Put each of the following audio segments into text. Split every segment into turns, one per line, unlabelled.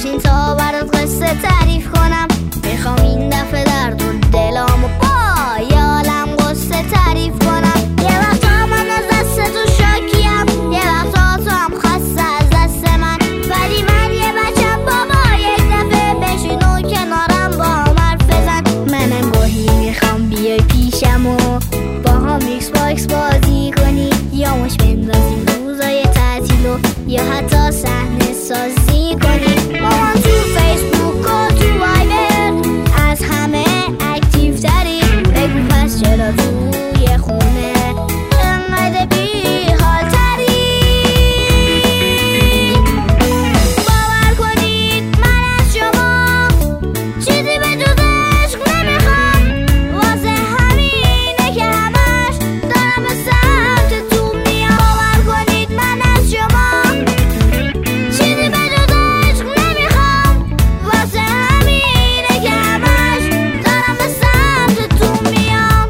بشین تا برات قصه تعریف کنم. میخوام این دفعه درد و دلامو با یه عالم قصه تعریف کنم. یه وقتا من از دست تو شاکیم، یه وقتا تو هم خسته از دست من، ولی من یه بچم بابا. یک دفعه بشین و کنارم با هم حرف بزن. منم گاهی میخوام بیای پیشم و با هم ایکس باکس بازی کنی، یا مش بندازیم روزای تعطیل و یا حتی صحنه سازی کنی. مامان تو فیسبوک و تو وایبر از همه اکتیو تری، بگو پس چرا توی خونه انقدر بی حال تری؟ باور کنید من از شما چیزی به جز عشق نمیخوام، واسه همینه که همش دارم به سمت تو میام. باور کنید من از شما چیزی به جز عشق نمیخوام، واسه همینه که همش دارم به سمت تو میام.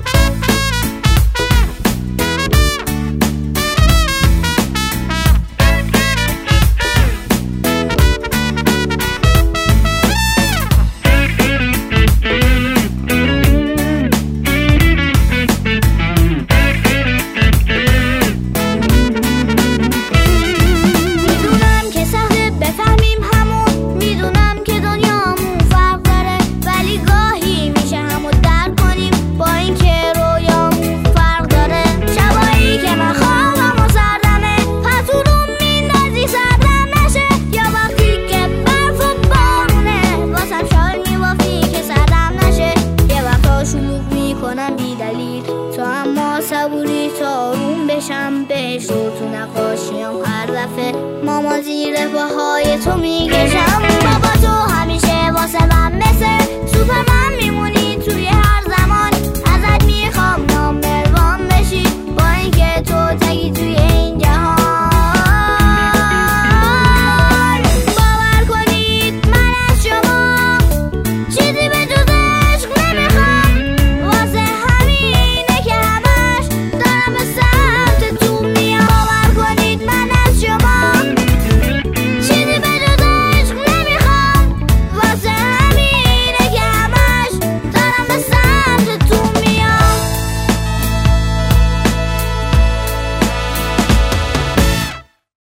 میدونم که سخته بفهمیم همون، میدونم که دنیامون فرق داره، ولی گاهی میشه همو درک کنیم با اینکه رویامون فرق داره. شبایی که من خوابم و سردمه، پس رو میندازی سردم نشه، یا وقتی که برف و بارونه واسم شال میبافی که سردم نشه. یه وقتا شلوغ میکنم بی دلیل تو، اما صبوری تا آروم بشم بهش رو تو نقاشیم هر دفعه. ماما زیر پاهای تو